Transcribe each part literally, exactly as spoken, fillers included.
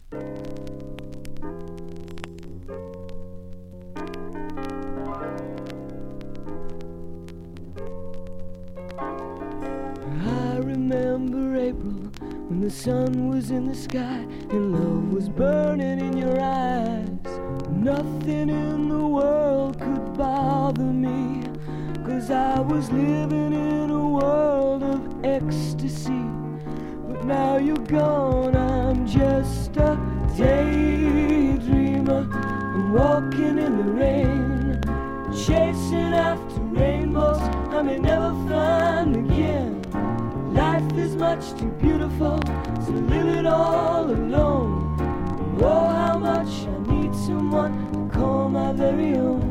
I remember April when the sun was in the sky and love was burning in your eyes. Nothing in the world could bother me, 'cause I was living in a world of ecstasy. But now you're gone, I'm just a daydreamer. I'm walking in the rain, chasing after rainbows I may never find again. Life is much too beautiful to live it all alone. Oh, how much I need someone to call my very own.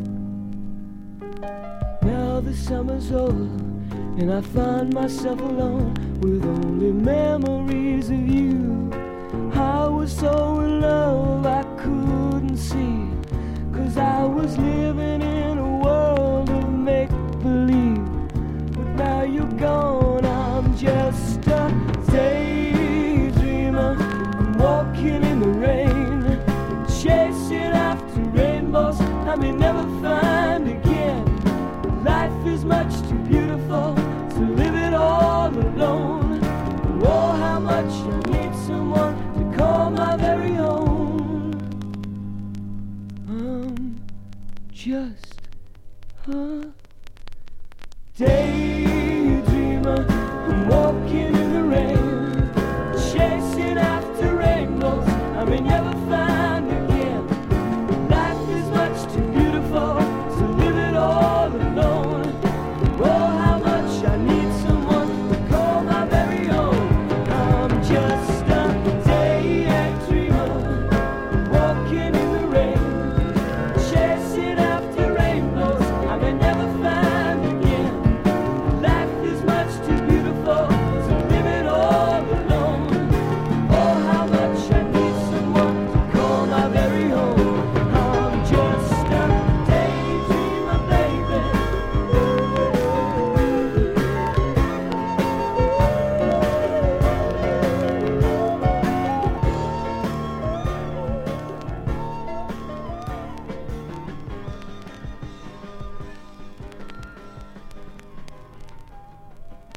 Now the summer's over and I find myself alone with only memories